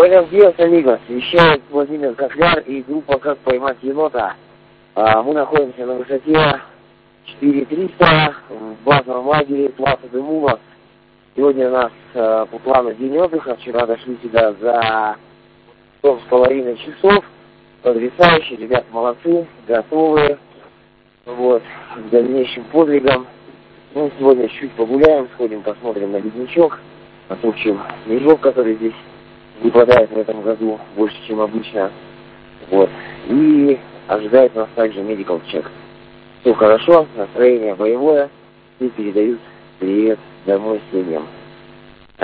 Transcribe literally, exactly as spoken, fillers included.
Buenos días, amigos. Вещает Владимир Котляр и группа «Как поймать енота». А, мы находимся на высоте четыре тысячи триста в базовом лагере Пласа де Мула. Сегодня у нас а, по плану день отдыха. Вчера дошли сюда за сто с половиной часов. Потрясающе, ребята молодцы, готовы вот, к дальнейшим подвигам. Ну, сегодня чуть погуляем, сходим, посмотрим на ледничок, отучим снежок, который здесь выпадает в этом году больше, чем обычно. Вот. И ожидает нас также медикал чек. Все хорошо, настроение боевое. И передают привет домой семьям.